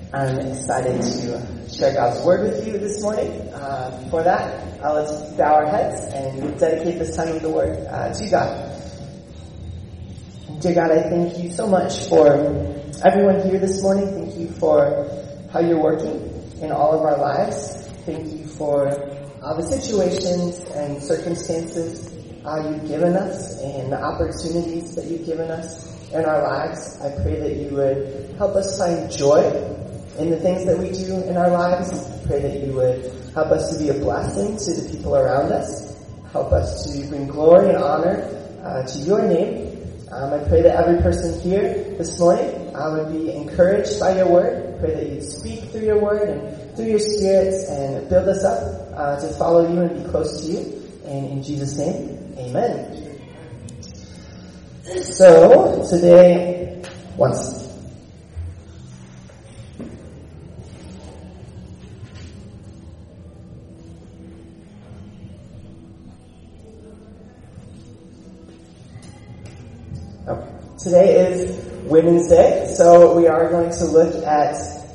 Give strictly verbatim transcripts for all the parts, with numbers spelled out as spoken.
I'm excited to share God's Word with you this morning. Uh, before that, uh, let's bow our heads and dedicate this time of the Word uh, to God. Dear God, I thank you so much for everyone here this morning. Thank you for how you're working in all of our lives. Thank you for uh, the situations and circumstances uh, you've given us and the opportunities that you've given us in our lives. I pray that you would help us find joy in the things that we do in our lives. I pray that you would help us to be a blessing to the people around us. Help us to bring glory and honor uh, to your name. Um, I pray that every person here this morning uh, would be encouraged by your word. I pray that you'd speak through your word and through your spirits and build us up uh, to follow you and be close to you. And in Jesus' name, amen. So, today, once. Today is Women's Day, so we are going to look at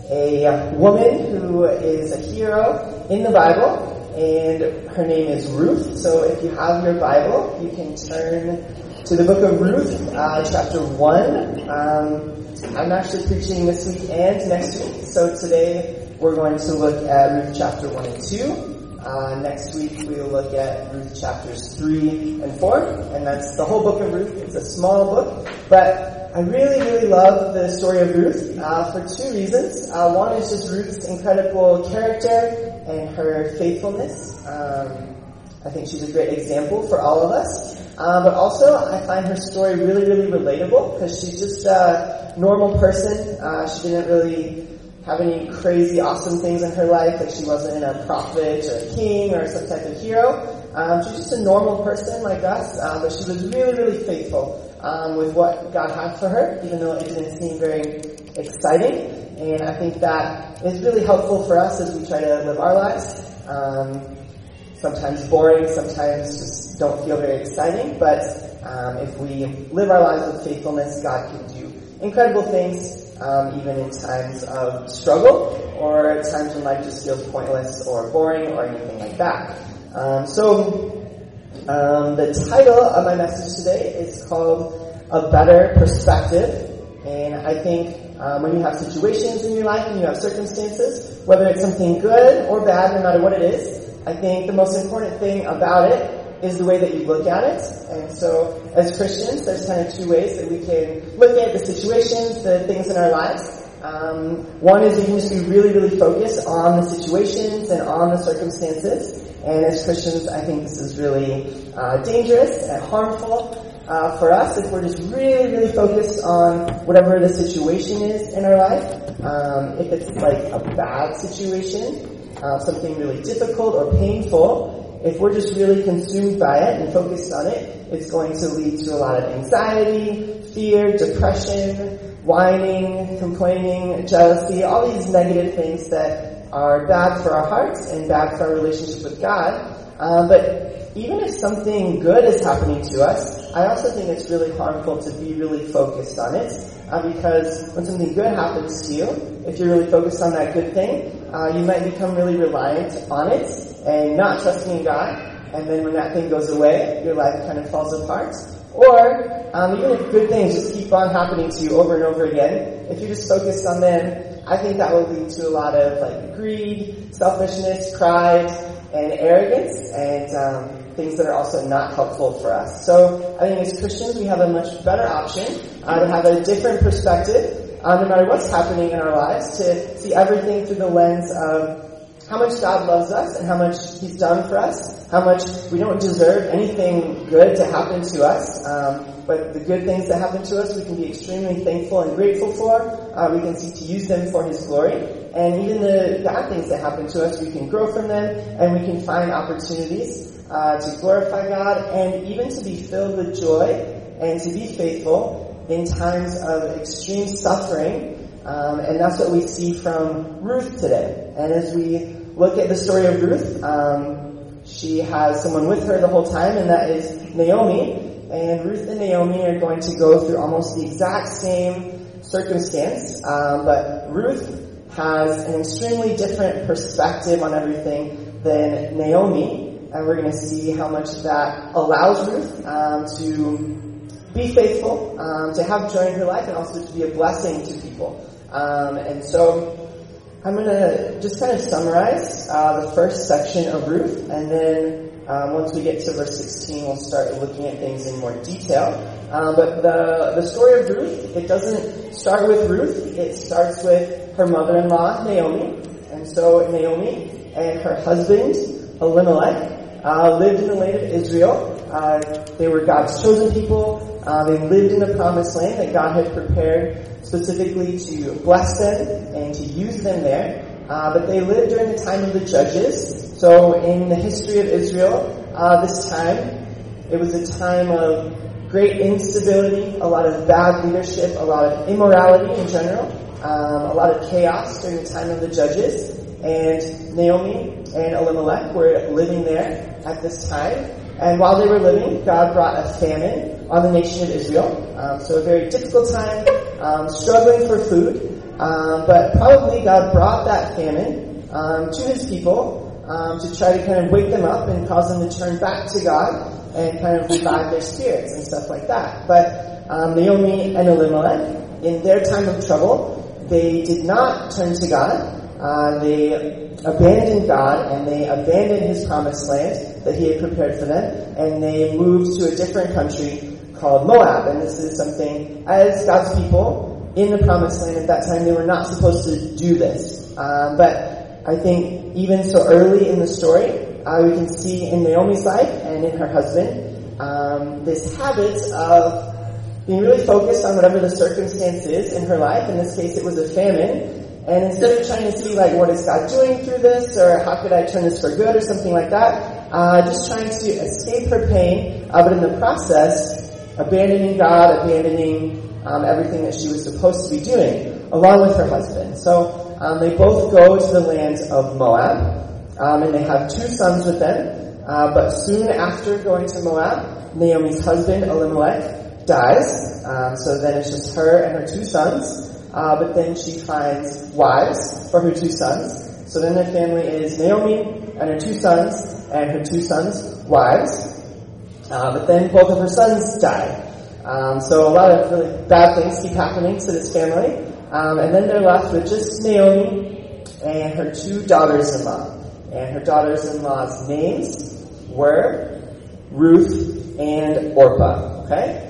a woman who is a hero in the Bible, and her name is Ruth. So if you have your Bible, you can turn to the book of Ruth, uh, chapter one. Um, I'm actually preaching this week and next week, so today we're going to look at Ruth chapter one and two. Uh, next week we'll look at Ruth chapters three and four, and that's the whole book of Ruth. It's a small book, but I really, really love the story of Ruth uh, for two reasons. Uh, one is just Ruth's incredible character and her faithfulness. Um, I think she's a great example for all of us. Uh, but also, I find her story really, really relatable because she's just a normal person. Uh, she didn't really have any crazy, awesome things in her life. Like she wasn't a prophet or a king or some type of hero. Um, she's just a normal person like us, uh, but she was really, really faithful um, with what God had for her, even though it didn't seem very exciting. And I think that is really helpful for us as we try to live our lives. Um, sometimes boring, sometimes just don't feel very exciting, but um, if we live our lives with faithfulness, God can do incredible things. Um, even in times of struggle or times when life just feels pointless or boring or anything like that. Um, so, um, the title of my message today is called A Better Perspective. And I think um, when you have situations in your life and you have circumstances, whether it's something good or bad, no matter what it is, I think the most important thing about it is the way that you look at it. And so, as Christians, there's kind of two ways that we can look at the situations, the things in our lives. Um, one is we can just be really, really focused on the situations and on the circumstances. And as Christians, I think this is really uh, dangerous and harmful uh, for us if we're just really, really focused on whatever the situation is in our life. Um, if it's like a bad situation, uh, something really difficult or painful, if we're just really consumed by it and focused on it, it's going to lead to a lot of anxiety, fear, depression, whining, complaining, jealousy, all these negative things that are bad for our hearts and bad for our relationship with God. Um, but even if something good is happening to us, I also think it's really harmful to be really focused on it. Uh, because when something good happens to you, if you're really focused on that good thing, uh, you might become really reliant on it and not trusting in God. And then when that thing goes away, your life kind of falls apart. Or um, even if good things just keep on happening to you over and over again, if you're just focused on them, I think that will lead to a lot of like greed, selfishness, pride, and arrogance, and um, things that are also not helpful for us. So I think as Christians, we have a much better option uh, to have a different perspective, uh, no matter what's happening in our lives, to see everything through the lens of how much God loves us and how much He's done for us, how much we don't deserve anything good to happen to us, um, but the good things that happen to us we can be extremely thankful and grateful for. Uh, we can seek to use them for His glory. And even the bad things that happen to us, we can grow from them and we can find opportunities uh, to glorify God and even to be filled with joy and to be faithful in times of extreme suffering. Um, and that's what we see from Ruth today. And as we look at the story of Ruth, um, she has someone with her the whole time, and that is Naomi. And Ruth and Naomi are going to go through almost the exact same circumstance. Um, but Ruth has an extremely different perspective on everything than Naomi, and we're going to see how much that allows Ruth um, to be faithful, um, to have joy in her life, and also to be a blessing to people. Um, and so I'm going to just kind of summarize uh, the first section of Ruth, and then um, once we get to verse sixteen, we'll start looking at things in more detail. Uh, but the the story of Ruth, it doesn't start with Ruth. It starts with her mother-in-law, Naomi. And so Naomi and her husband, Elimelech, uh, lived in the land of Israel. Uh, they were God's chosen people. Uh, they lived in the promised land that God had prepared specifically to bless them and to use them there. Uh, but they lived during the time of the Judges. So in the history of Israel, uh, this time, it was a time of great instability, a lot of bad leadership, a lot of immorality in general, um, a lot of chaos during the time of the Judges. And Naomi and Elimelech were living there at this time. And while they were living, God brought a famine on the nation of Israel. Um, so a very difficult time, um, struggling for food. Um, but probably God brought that famine um, to His people um, to try to kind of wake them up and cause them to turn back to God and kind of revive their spirits and stuff like that. But um, Naomi and Elimelech, in their time of trouble, they did not turn to God. Uh, they abandoned God and they abandoned His promised land that He had prepared for them, and they moved to a different country called Moab. And this is something, as God's people in the promised land at that time, they were not supposed to do this. Um, but I think even so early in the story, uh, we can see in Naomi's life and in her husband um, this habit of being really focused on whatever the circumstance is in her life. In this case, it was a famine. And instead of trying to see, like, what is God doing through this, or how could I turn this for good, or something like that, uh, just trying to escape her pain, uh, but in the process, abandoning God, abandoning um, everything that she was supposed to be doing, along with her husband. So um, they both go to the land of Moab, um, and they have two sons with them. Uh, but soon after going to Moab, Naomi's husband, Elimelech, dies. Um, so then it's just her and her two sons. Uh, but then she finds wives for her two sons. So then their family is Naomi and her two sons and her two sons' wives. Uh, but then both of her sons die. Um, so a lot of really bad things keep happening to this family. Um, and then they're left with just Naomi and her two daughters-in-law. And her daughters-in-law's names were Ruth and Orpah. Okay?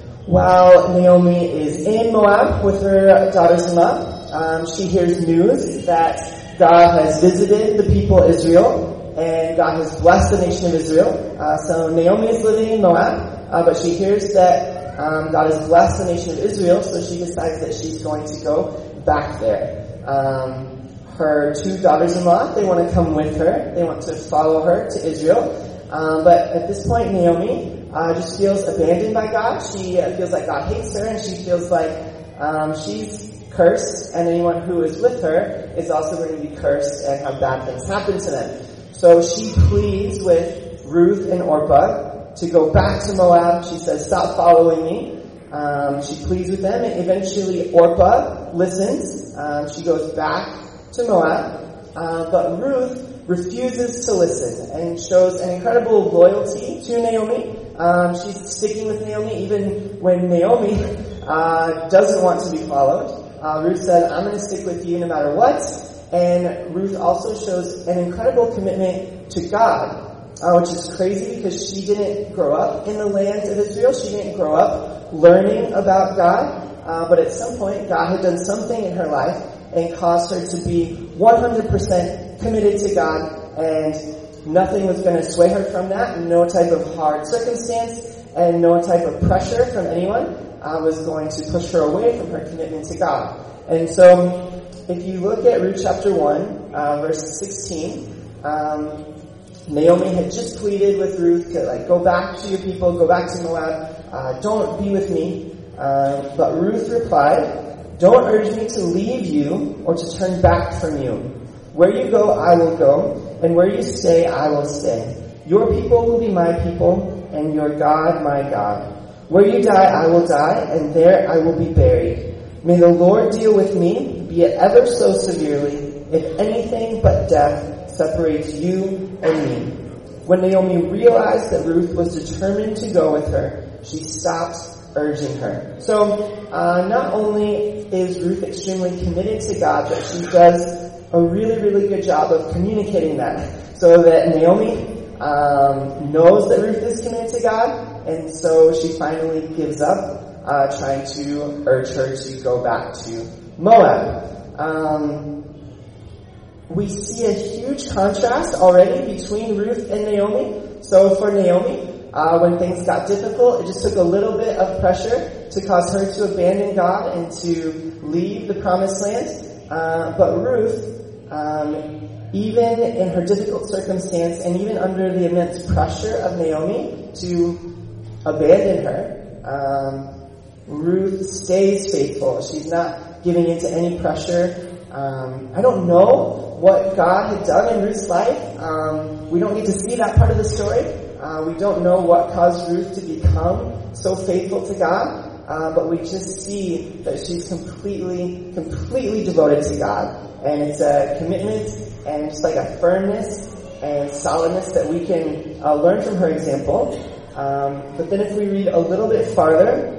While Naomi is in Moab with her daughters-in-law, um, she hears news that God has visited the people of Israel and God has blessed the nation of Israel. Uh, so Naomi is living in Moab, uh, but she hears that um, God has blessed the nation of Israel, so she decides that she's going to go back there. Um, her two daughters-in-law, they want to come with her. They want to follow her to Israel. Um, but at this point, Naomi Uh, just feels abandoned by God. She uh, feels like God hates her, and she feels like um, she's cursed, and anyone who is with her is also going to be cursed and have bad things happen to them. So she pleads with Ruth and Orpah to go back to Moab. She says, "Stop following me." Um, she pleads with them, and eventually Orpah listens. Um, she goes back to Moab, uh, but Ruth refuses to listen and shows an incredible loyalty to Naomi. Um, she's sticking with Naomi even when Naomi uh, doesn't want to be followed. Uh, Ruth said, "I'm going to stick with you no matter what." And Ruth also shows an incredible commitment to God, uh, which is crazy because she didn't grow up in the land of Israel. She didn't grow up learning about God. Uh, but at some point, God had done something in her life and caused her to be one hundred percent committed to God, and nothing was going to sway her from that. No type of hard circumstance and no type of pressure from anyone uh, was going to push her away from her commitment to God. And so, if you look at Ruth chapter one, uh, verse sixteen, um, Naomi had just pleaded with Ruth to like go back to your people, go back to Moab, uh, don't be with me. Uh, but Ruth replied, "Don't urge me to leave you or to turn back from you. Where you go, I will go, and where you stay, I will stay. Your people will be my people, and your God my God. Where you die, I will die, and there I will be buried. May the Lord deal with me be it ever so severely, if anything but death separates you and me." When Naomi realized that Ruth was determined to go with her, she stopped urging her. So, uh, not only is Ruth extremely committed to God, but she does a really, really good job of communicating that. So that Naomi um, knows that Ruth is committed to God, and so she finally gives up uh, trying to urge her to go back to Moab. Um, we see a huge contrast already between Ruth and Naomi. So for Naomi, uh, when things got difficult, it just took a little bit of pressure to cause her to abandon God and to leave the promised land. Uh, but Ruth, um, even in her difficult circumstance and even under the immense pressure of Naomi to abandon her, um, Ruth stays faithful. She's not giving into any pressure. Um, I don't know what God had done in Ruth's life. Um, we don't get to see that part of the story. Uh, we don't know what caused Ruth to become so faithful to God. Uh, but we just see that she's completely, completely devoted to God. And it's a commitment and just like a firmness and solidness that we can uh, learn from her example. Um, but then if we read a little bit farther,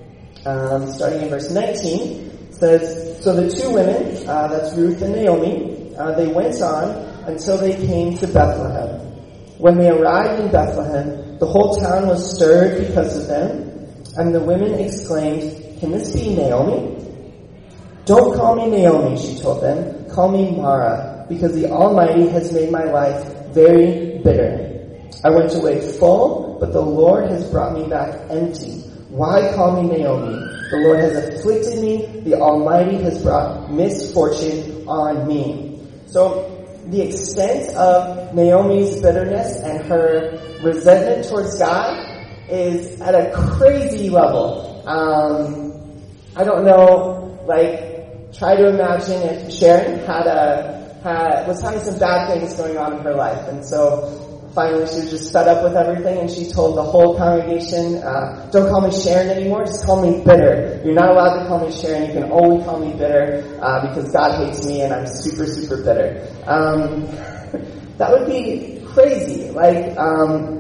um, starting in verse nineteen, it says, "So the two women, uh, that's Ruth and Naomi, uh, they went on until they came to Bethlehem. When they arrived in Bethlehem, the whole town was stirred because of them. And the women exclaimed, 'Can this be Naomi?' 'Don't call me Naomi,' she told them. 'Call me Mara, because the Almighty has made my life very bitter. I went away full, but the Lord has brought me back empty. Why call me Naomi? The Lord has afflicted me. The Almighty has brought misfortune on me.'" So the extent of Naomi's bitterness and her resentment towards God is at a crazy level. Um, I don't know, like, try to imagine if Sharon had a, had, was having some bad things going on in her life, and so finally she was just fed up with everything, and she told the whole congregation, uh, "Don't call me Sharon anymore, just call me bitter. You're not allowed to call me Sharon, you can only call me bitter, uh, because God hates me and I'm super, super bitter." Um, that would be crazy. Like, um,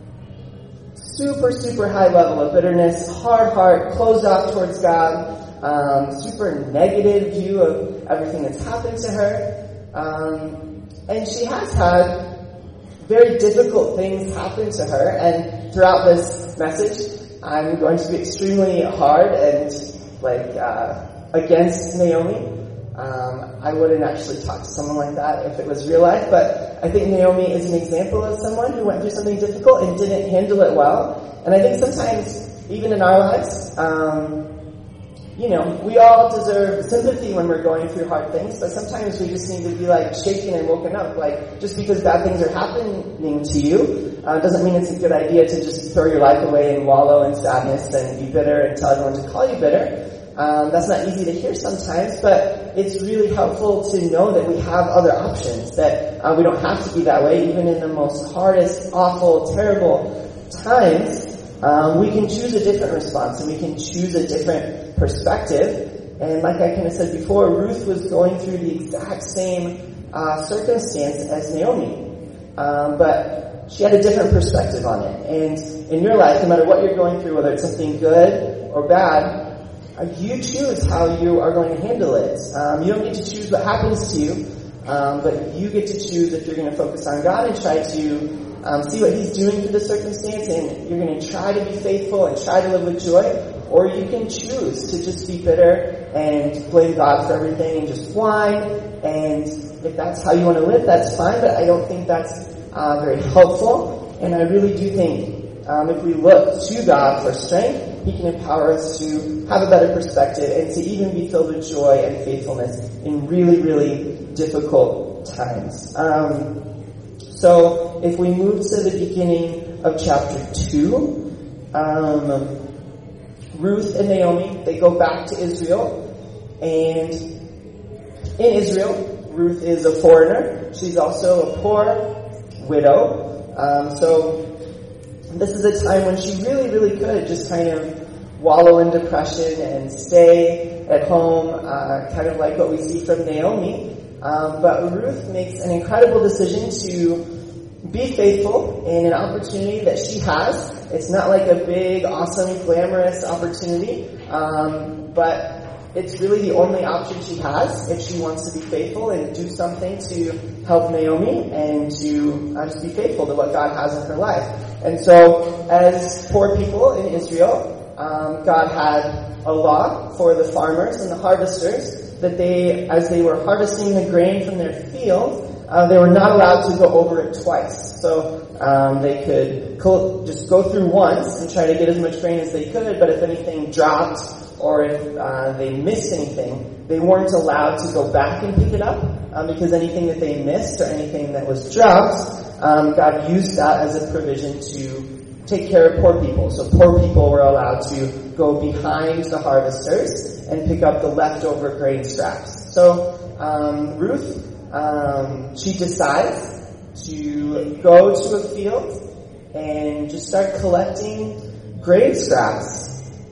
super, super high level of bitterness, hard heart, closed off towards God, um, super negative view of everything that's happened to her. Um, and she has had very difficult things happen to her, and throughout this message, I'm going to be extremely hard and, like, uh, against Naomi. Um, I wouldn't actually talk to someone like that if it was real life, but I think Naomi is an example of someone who went through something difficult and didn't handle it well. And I think sometimes, even in our lives, um, you know, we all deserve sympathy when we're going through hard things, but sometimes we just need to be, like, shaken and woken up. Like, just because bad things are happening to you, uh, doesn't mean it's a good idea to just throw your life away and wallow in sadness and be bitter and tell everyone to call you bitter. Um, that's not easy to hear sometimes, but it's really helpful to know that we have other options, that uh, we don't have to be that way, even in the most hardest, awful, terrible times. Um, we can choose a different response, and we can choose a different perspective. And like I kind of said before, Ruth was going through the exact same uh, circumstance as Naomi, um, but she had a different perspective on it. And in your life, no matter what you're going through, whether it's something good or bad, you choose how you are going to handle it. Um, you don't get to choose what happens to you, um, but you get to choose if you're going to focus on God and try to um, see what He's doing through the circumstance, and you're going to try to be faithful and try to live with joy, or you can choose to just be bitter and blame God for everything and just whine. And if that's how you want to live, that's fine, but I don't think that's uh, very helpful. And I really do think Um, if we look to God for strength, He can empower us to have a better perspective and to even be filled with joy and faithfulness in really, really difficult times. Um, so if we move to the beginning of chapter two, um, Ruth and Naomi, they go back to Israel, and in Israel, Ruth is a foreigner. She's also a poor widow. Um, so this is a time when she really, really could just kind of wallow in depression and stay at home, uh, kind of like what we see from Naomi. Um, but Ruth makes an incredible decision to be faithful in an opportunity that she has. It's not like a big, awesome, glamorous opportunity, um, but it's really the only option she has if she wants to be faithful and do something to help Naomi and to uh, just be faithful to what God has in her life. And so, as poor people in Israel, um, God had a law for the farmers and the harvesters that they, as they were harvesting the grain from their field, uh, they were not allowed to go over it twice. So um, they could co- just go through once and try to get as much grain as they could, but if anything dropped or if uh, they missed anything, they weren't allowed to go back and pick it up, um, because anything that they missed or anything that was dropped, um, God used that as a provision to take care of poor people. So poor people were allowed to go behind the harvesters and pick up the leftover grain scraps. So um, Ruth, um, she decides to go to a field and just start collecting grain scraps.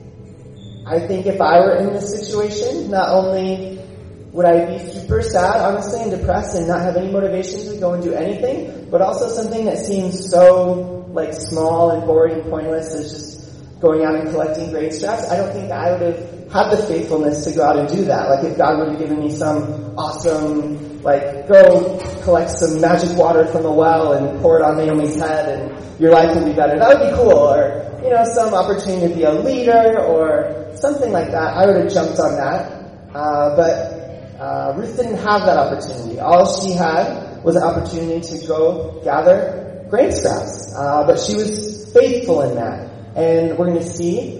I think if I were in this situation, not only would I be super sad, honestly, and depressed and not have any motivation to go and do anything, but also something that seems so like small and boring and pointless as just going out and collecting grain scraps. I don't think I would have had the faithfulness to go out and do that. Like if God would have given me some awesome, like go collect some magic water from the well and pour it on Naomi's head and your life will be better. That would be cool. Or, you know, some opportunity to be a leader or something like that. I would have jumped on that. Uh, but Uh, Ruth didn't have that opportunity. All she had was an opportunity to go gather grain scraps. Uh, but she was faithful in that. And we're going to see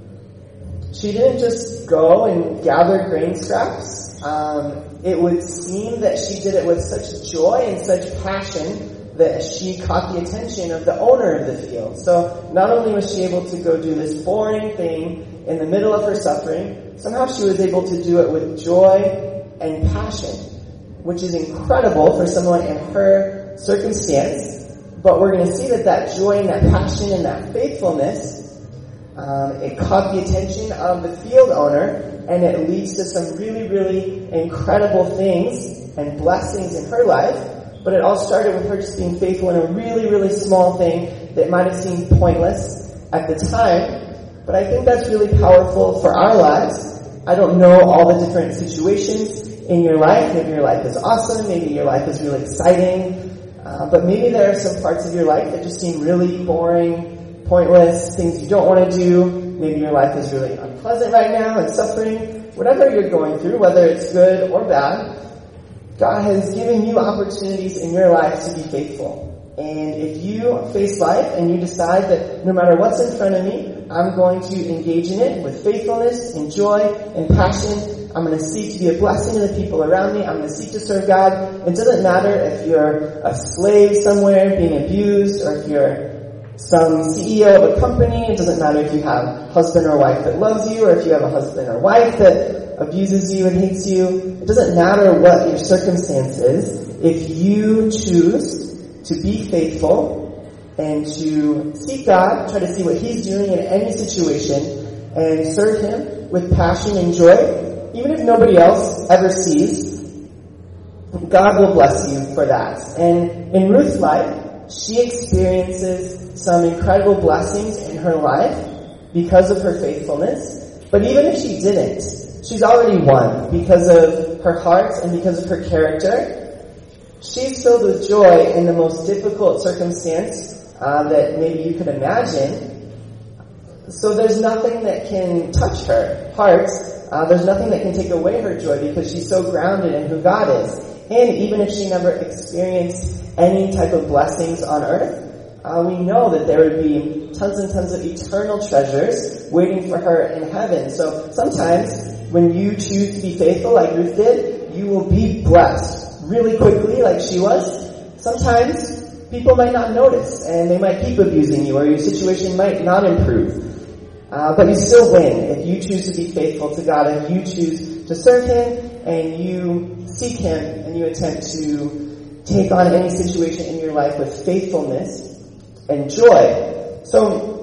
she didn't just go and gather grain scraps. Um, it would seem that she did it with such joy and such passion that she caught the attention of the owner of the field. So not only was she able to go do this boring thing in the middle of her suffering, somehow she was able to do it with joy and passion, which is incredible for someone in her circumstance. But we're going to see that that joy and that passion and that faithfulness, um, it caught the attention of the field owner, and it leads to some really, really incredible things and blessings in her life. But it all started with her just being faithful in a really, really small thing that might have seemed pointless at the time. But I think that's really powerful for our lives. I don't know all the different situations in your life. Maybe your life is awesome. Maybe your life is really exciting. Uh, but maybe there are some parts of your life that just seem really boring, pointless, things you don't want to do. Maybe your life is really unpleasant right now and suffering. Whatever you're going through, whether it's good or bad, God has given you opportunities in your life to be faithful. And if you face life and you decide that no matter what's in front of me, I'm going to engage in it with faithfulness and joy and passion. I'm going to seek to be a blessing to the people around me. I'm going to seek to serve God. It doesn't matter if you're a slave somewhere being abused or if you're some C E O of a company. It doesn't matter if you have a husband or wife that loves you or if you have a husband or wife that abuses you and hates you. It doesn't matter what your circumstance is. If you choose to be faithful and to seek God, try to see what He's doing in any situation, and serve Him with passion and joy, even if nobody else ever sees, God will bless you for that. And in Ruth's life, she experiences some incredible blessings in her life because of her faithfulness. But even if she didn't, she's already won because of her heart and because of her character. She's filled with joy in the most difficult circumstance uh, that maybe you could imagine. So there's nothing that can touch her heart. Uh, there's nothing that can take away her joy because she's so grounded in who God is. And even if she never experienced any type of blessings on earth, uh, we know that there would be tons and tons of eternal treasures waiting for her in heaven. So sometimes when you choose to be faithful like Ruth did, you will be blessed really quickly like she was. Sometimes people might not notice and they might keep abusing you or your situation might not improve. Uh, but you still win if you choose to be faithful to God and you choose to serve Him and you seek Him and you attempt to take on any situation in your life with faithfulness and joy. So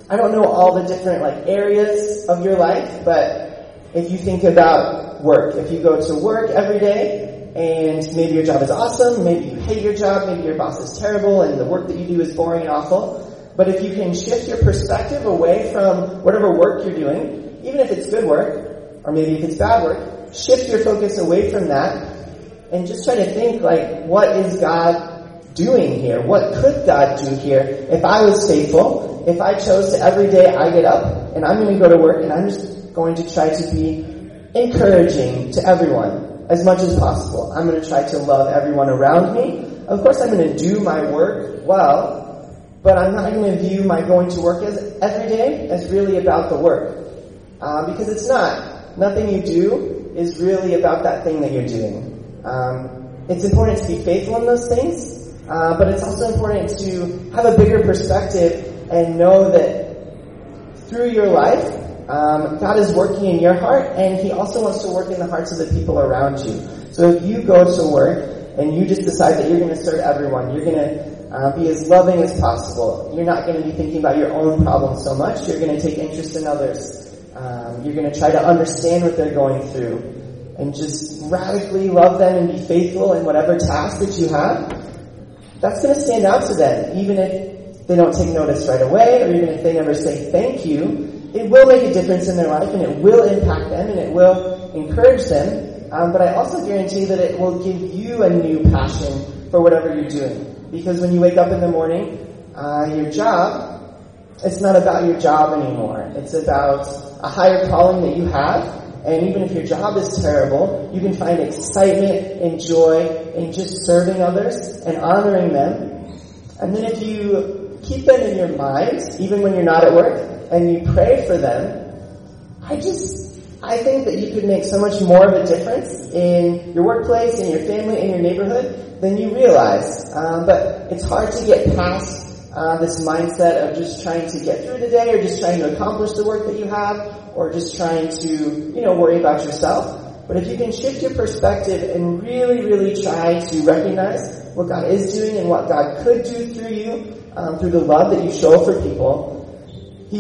I don't know all the different like areas of your life, but if you think about work, if you go to work every day and maybe your job is awesome, maybe you hate your job, maybe your boss is terrible and the work that you do is boring and awful, but if you can shift your perspective away from whatever work you're doing, even if it's good work, or maybe if it's bad work, shift your focus away from that and just try to think like, what is God doing here? What could God do here if I was faithful? If I chose to every day I get up and I'm going to go to work and I'm just going to try to be encouraging to everyone as much as possible. I'm going to try to love everyone around me. Of course, I'm going to do my work well, but I'm not going to view my going to work as every day as really about the work. Uh, because it's not. Nothing you do is really about that thing that you're doing. Um, it's important to be faithful in those things, uh, but it's also important to have a bigger perspective and know that through your life, um, God is working in your heart, and He also wants to work in the hearts of the people around you. So if you go to work and you just decide that you're going to serve everyone, you're going to uh, be as loving as possible. You're not going to be thinking about your own problems so much. You're going to take interest in others. Um, you're going to try to understand what they're going through and just radically love them and be faithful in whatever task that you have. That's going to stand out to them, even if they don't take notice right away, or even if they never say thank you. It will make a difference in their life, and it will impact them, and it will encourage them. Um, but I also guarantee that it will give you a new passion for whatever you're doing. Because when you wake up in the morning, uh, your job, it's not about your job anymore. It's about a higher calling that you have. And even if your job is terrible, you can find excitement and joy in just serving others and honoring them. And then if you keep them in your mind, even when you're not at work, and you pray for them, I just, I think that you could make so much more of a difference in your workplace, in your family, in your neighborhood than you realize. Um, but it's hard to get past uh, this mindset of just trying to get through the day, or just trying to accomplish the work that you have, or just trying to, you know, worry about yourself. But if you can shift your perspective and really, really try to recognize what God is doing and what God could do through you, um, through the love that you show for people, He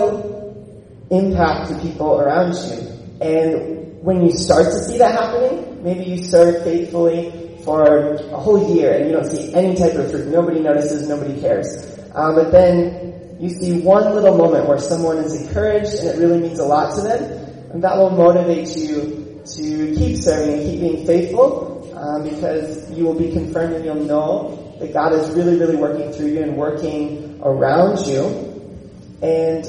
will impact the people around you. And when you start to see that happening, maybe you serve faithfully for a whole year and you don't see any type of fruit. Nobody notices, nobody cares. Um, but then you see one little moment where someone is encouraged and it really means a lot to them, and that will motivate you to keep serving and keep being faithful, um, because you will be confirmed and you'll know that God is really, really working through you and working around you. And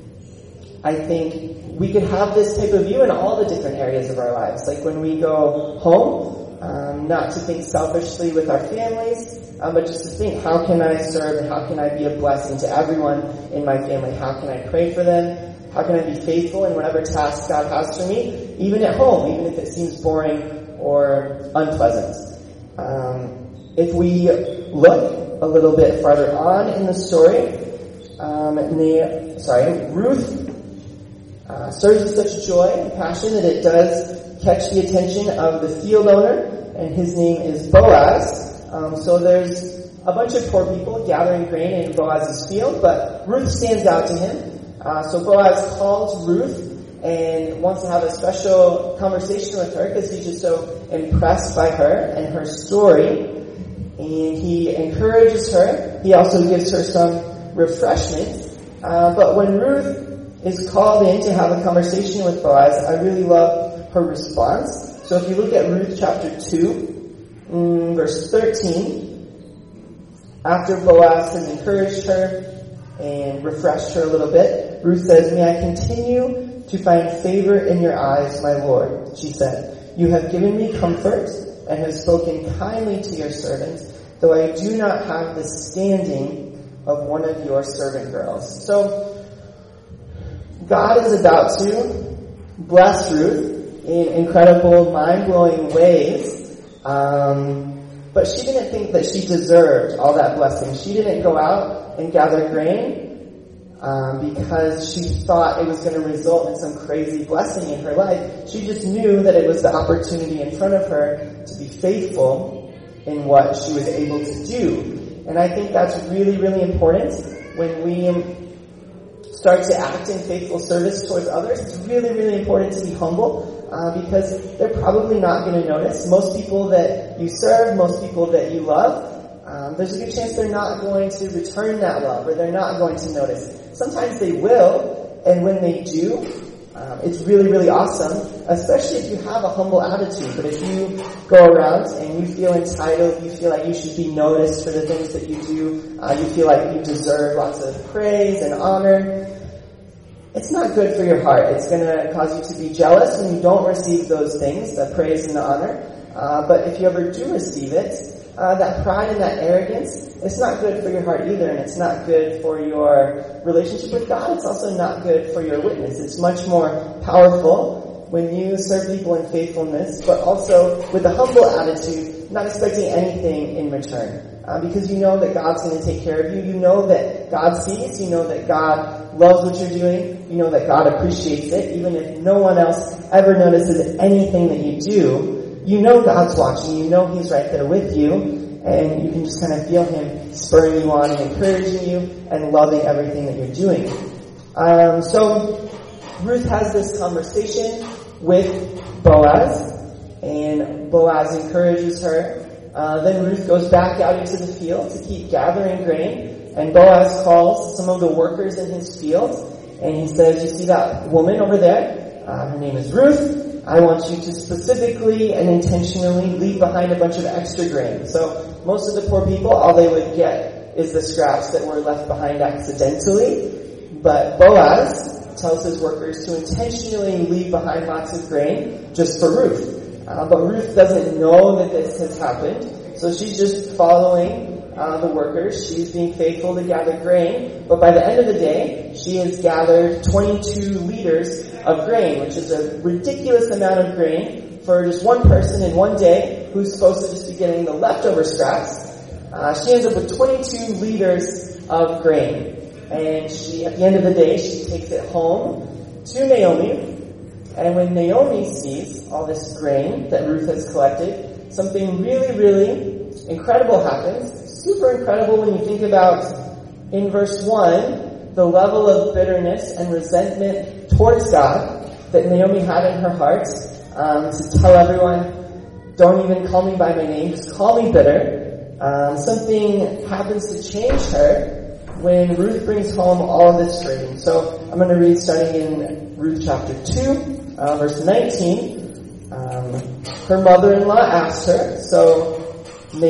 I think we could have this type of view in all the different areas of our lives. Like when we go home, um, not to think selfishly with our families, um, but just to think, how can I serve and how can I be a blessing to everyone in my family? How can I pray for them? How can I be faithful in whatever task God has for me, even at home, even if it seems boring or unpleasant? Um, if we look a little bit farther on in the story, Um, the, sorry, Ruth uh, serves with such joy and passion that it does catch the attention of the field owner, and his name is Boaz. Um, so there's a bunch of poor people gathering grain in Boaz's field, but Ruth stands out to him. Uh, so Boaz calls Ruth and wants to have a special conversation with her because he's just so impressed by her and her story. And he encourages her. He also gives her some refreshment. Uh, but when Ruth is called in to have a conversation with Boaz, I really love her response. So if you look at Ruth chapter two, mm, verse thirteen, after Boaz has encouraged her and refreshed her a little bit, Ruth says, "May I continue to find favor in your eyes, my Lord," she said. "You have given me comfort and have spoken kindly to your servant, though I do not have the standing of one of your servant girls." So, God is about to bless Ruth in incredible, mind-blowing ways, um, but she didn't think that she deserved all that blessing. She didn't go out and gather grain um, because she thought it was going to result in some crazy blessing in her life. She just knew that it was the opportunity in front of her to be faithful in what she was able to do. And I think that's really, really important when we start to act in faithful service towards others, it's really, really important to be humble uh, because they're probably not going to notice. Most people that you serve, most people that you love, um, there's a good chance they're not going to return that love or they're not going to notice. Sometimes they will, and when they do, um, it's really, really awesome, especially if you have a humble attitude. But if you go around and you feel entitled, you feel like you should be noticed for the things that you do, uh, you feel like you deserve lots of praise and honor, it's not good for your heart. It's going to cause you to be jealous when you don't receive those things, the praise and the honor. Uh, but if you ever do receive it, uh, that pride and that arrogance, it's not good for your heart either, and it's not good for your relationship with God. It's also not good for your witness. It's much more powerful when you serve people in faithfulness, but also with a humble attitude, not expecting anything in return. Uh, because you know that God's going to take care of you. You know that God sees. You know that God loves what you're doing. You know that God appreciates it. Even if no one else ever notices anything that you do, you know God's watching. You know He's right there with you. And you can just kind of feel Him spurring you on and encouraging you and loving everything that you're doing. Um, so Ruth has this conversation with Boaz. And Boaz encourages her. Uh, then Ruth goes back out into the field to keep gathering grain, and Boaz calls some of the workers in his field, and he says, you see that woman over there? Uh, her name is Ruth. I want you to specifically and intentionally leave behind a bunch of extra grain. So most of the poor people, all they would get is the scraps that were left behind accidentally, but Boaz tells his workers to intentionally leave behind lots of grain just for Ruth. Uh, but Ruth doesn't know that this has happened, so she's just following uh, the workers. She's being faithful to gather grain, but by the end of the day, she has gathered twenty-two liters of grain, which is a ridiculous amount of grain for just one person in one day who's supposed to just be getting the leftover scraps. Uh, she ends up with twenty-two liters of grain, and she, at the end of the day, she takes it home to Naomi. And when Naomi sees all this grain that Ruth has collected, something really, really incredible happens. Super incredible when you think about, in verse one, the level of bitterness and resentment towards God that Naomi had in her heart, um, to tell everyone, don't even call me by my name, just call me bitter. Um, something happens to change her when Ruth brings home all of this grain. So I'm going to read starting in Ruth chapter two. Uh, verse nineteen, um, her mother-in-law asked her, so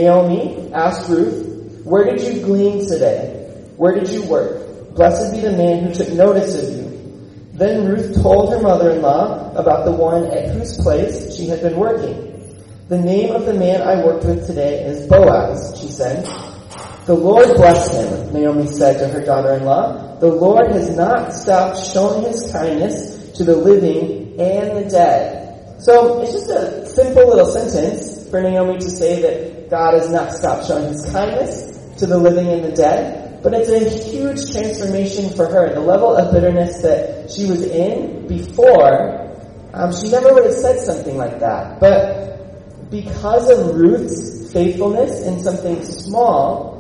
Naomi asked Ruth, where did you glean today? Where did you work? Blessed be the man who took notice of you. Then Ruth told her mother-in-law about the one at whose place she had been working. The name of the man I worked with today is Boaz, she said. The Lord bless him, Naomi said to her daughter-in-law. The Lord has not stopped showing His kindness to the living and the dead. So it's just a simple little sentence for Naomi to say that God has not stopped showing His kindness to the living and the dead, but it's a huge transformation for her. The level of bitterness that she was in before, um, she never would have said something like that. But because of Ruth's faithfulness in something small,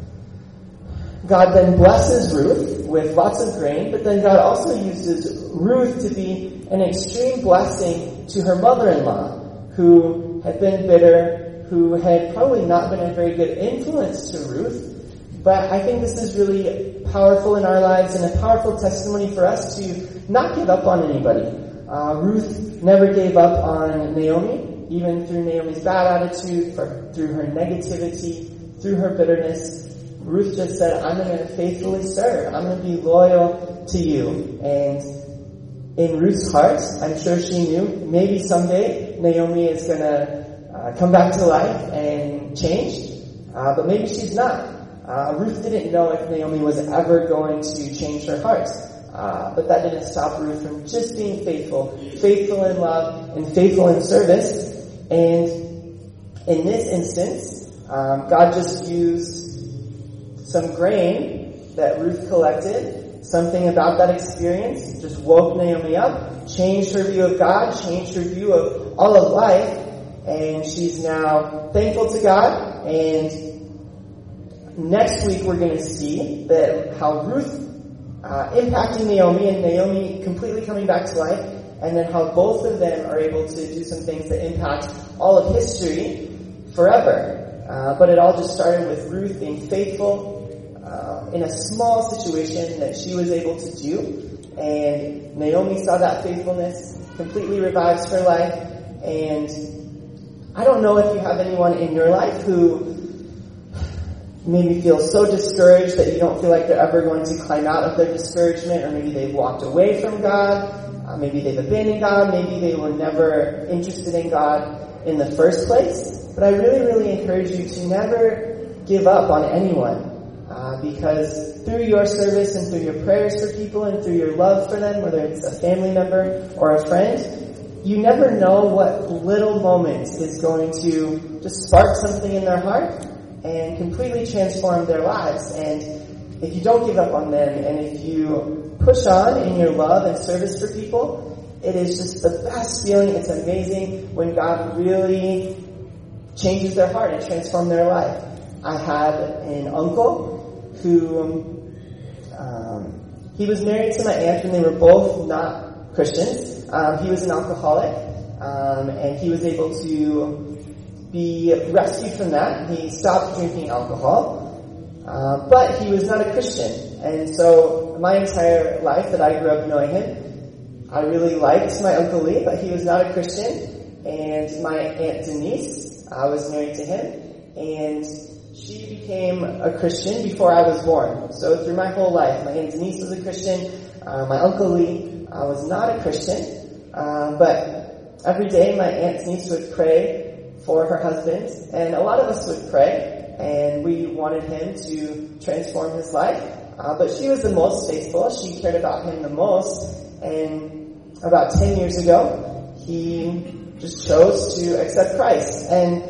God then blesses Ruth with lots of grain, but then God also uses Ruth to be an extreme blessing to her mother-in-law, who had been bitter, who had probably not been a very good influence to Ruth. But I think this is really powerful in our lives and a powerful testimony for us to not give up on anybody. Uh, Ruth never gave up on Naomi, even through Naomi's bad attitude, for, through her negativity, through her bitterness. Ruth just said, I'm going to faithfully serve. I'm going to be loyal to you. And in Ruth's heart, I'm sure she knew maybe someday Naomi is going to uh, come back to life and change. Uh, but maybe she's not. Uh, Ruth didn't know if Naomi was ever going to change her heart. Uh, but that didn't stop Ruth from just being faithful. Faithful in love and faithful in service. And in this instance, um, God just used some grain that Ruth collected, something about that experience just woke Naomi up, changed her view of God, changed her view of all of life, and she's now thankful to God. And next week we're going to see that how Ruth uh, impacting Naomi and Naomi completely coming back to life, and then how both of them are able to do some things that impact all of history forever. Uh, but it all just started with Ruth being faithful uh, in a small situation that she was able to do. And Naomi saw that faithfulness, completely revives her life. And I don't know if you have anyone in your life who maybe feels so discouraged that you don't feel like they're ever going to climb out of their discouragement, or maybe they've walked away from God, uh, maybe they've abandoned God, maybe they were never interested in God in the first place. But I really, really encourage you to never give up on anyone, uh, because through your service and through your prayers for people and through your love for them, whether it's a family member or a friend, you never know what little moment is going to just spark something in their heart and completely transform their lives. And if you don't give up on them, and if you push on in your love and service for people, it is just the best feeling. It's amazing when God really changes their heart and transforms their life. I had an uncle who, um, he was married to my aunt when they were both not Christians. Um, he was an alcoholic, um, and he was able to be rescued from that. He stopped drinking alcohol, uh, but he was not a Christian. And so my entire life that I grew up knowing him, I really liked my Uncle Lee, but he was not a Christian. And my Aunt Denise, I was married to him, and she became a Christian before I was born. So through my whole life, my Aunt Denise was a Christian, uh, my Uncle Lee uh, was not a Christian, uh, but every day my Aunt Denise would pray for her husband, and a lot of us would pray, and we wanted him to transform his life, uh, but she was the most faithful. She cared about him the most, and about ten years ago, he just chose to accept Christ. And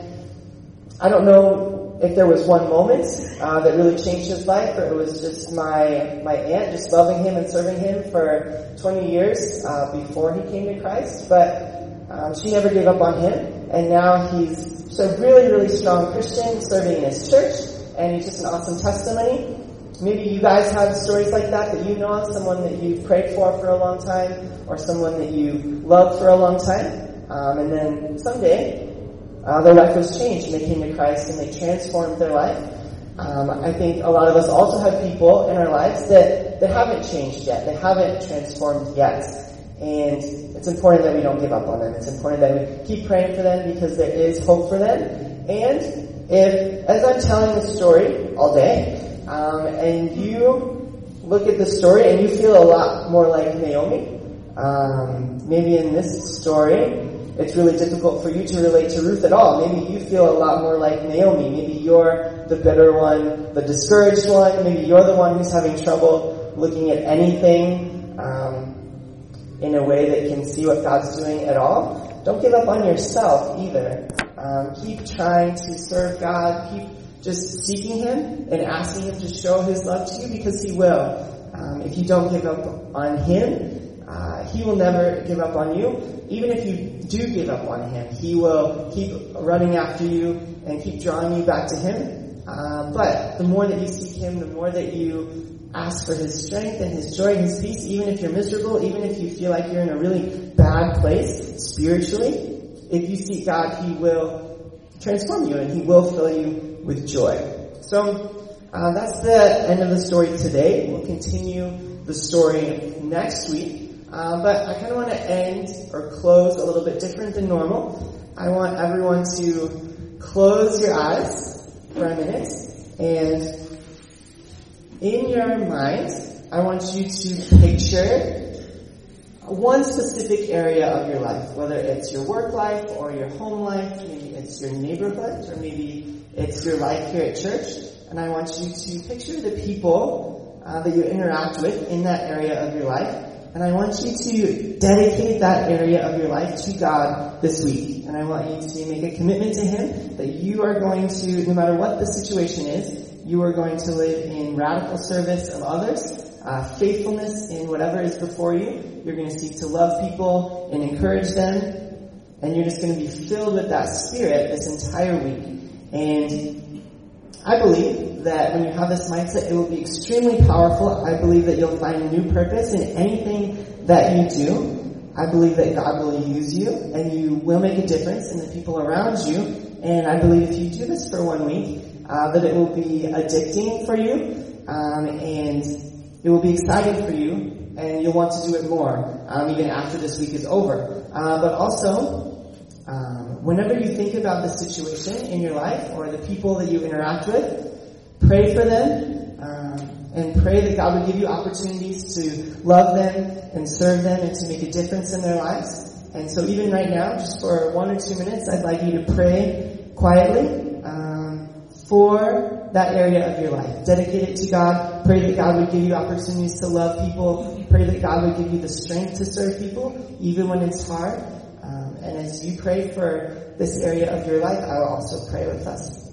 I don't know if there was one moment uh, that really changed his life, or it was just my my aunt just loving him and serving him for twenty years uh, before he came to Christ. But um, she never gave up on him, and now he's just a really, really strong Christian serving in his church, and he's just an awesome testimony. Maybe you guys have stories like that that you know of, someone that you've prayed for for a long time, or someone that you loved for a long time. Um, and then someday, uh, their life was changed, and they came to Christ, and they transformed their life. Um, I think a lot of us also have people in our lives that, that haven't changed yet. They haven't transformed yet. And it's important that we don't give up on them. It's important that we keep praying for them, because there is hope for them. And if, as I'm telling the story all day, um, and you look at the story and you feel a lot more like Naomi, um, maybe in this story, it's really difficult for you to relate to Ruth at all. Maybe you feel a lot more like Naomi. Maybe you're the bitter one, the discouraged one. Maybe you're the one who's having trouble looking at anything um, in a way that can see what God's doing at all. Don't give up on yourself either. Um, keep trying to serve God. Keep just seeking Him and asking Him to show His love to you, because He will. Um, if you don't give up on Him, Uh, he will never give up on you. Even if you do give up on Him, He will keep running after you and keep drawing you back to Him. Uh, but the more that you seek Him, the more that you ask for His strength and His joy and His peace, even if you're miserable, even if you feel like you're in a really bad place spiritually, if you seek God, He will transform you and He will fill you with joy. So uh, that's the end of the story today. We'll continue the story next week. Uh, but I kind of want to end or close a little bit different than normal. I want everyone to close your eyes for a minute, and in your mind, I want you to picture one specific area of your life, whether it's your work life or your home life, maybe it's your neighborhood, or maybe it's your life here at church. And I want you to picture the people uh, that you interact with in that area of your life. And I want you to dedicate that area of your life to God this week. And I want you to make a commitment to Him that you are going to, no matter what the situation is, you are going to live in radical service of others, uh, faithfulness in whatever is before you. You're going to seek to love people and encourage them. And you're just going to be filled with that Spirit this entire week. And I believe that when you have this mindset, it will be extremely powerful. I believe that you'll find new purpose in anything that you do. I believe that God will use you, and you will make a difference in the people around you. And I believe if you do this for one week, uh, that it will be addicting for you, um, and it will be exciting for you, and you'll want to do it more, um, even after this week is over. Uh, but also, um, whenever you think about the situation in your life or the people that you interact with, pray for them, um, and pray that God would give you opportunities to love them and serve them and to make a difference in their lives. And so even right now, just for one or two minutes, I'd like you to pray quietly um, for that area of your life. Dedicate it to God. Pray that God would give you opportunities to love people. Pray that God would give you the strength to serve people, even when it's hard. Um, and as you pray for this area of your life, I will also pray with us.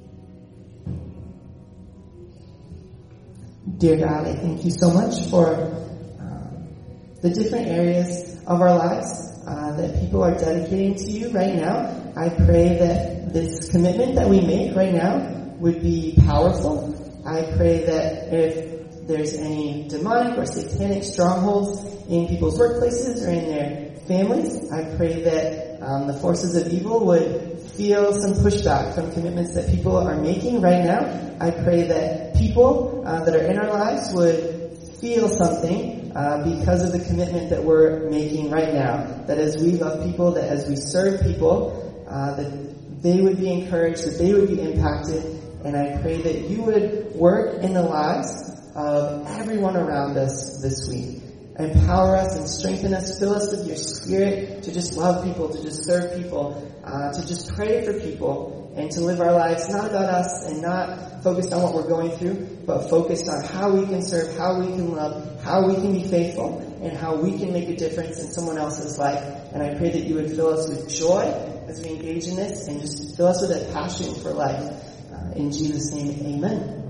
Dear God, I thank you so much for um, the different areas of our lives uh, that people are dedicating to you right now. I pray that this commitment that we make right now would be powerful. I pray that if there's any demonic or satanic strongholds in people's workplaces or in their families, I pray that um, the forces of evil would feel some pushback from commitments that people are making right now. I pray that people uh, that are in our lives would feel something uh, because of the commitment that we're making right now. That as we love people, that as we serve people, uh, that they would be encouraged, that they would be impacted. And I pray that you would work in the lives of everyone around us this week. Empower us and strengthen us. Fill us with your spirit to just love people, to just serve people, uh, to just pray for people, and to live our lives not about us and not focused on what we're going through, but focused on how we can serve, how we can love, how we can be faithful, and how we can make a difference in someone else's life. And I pray that you would fill us with joy as we engage in this, and just fill us with a passion for life. Uh, in Jesus' name, amen.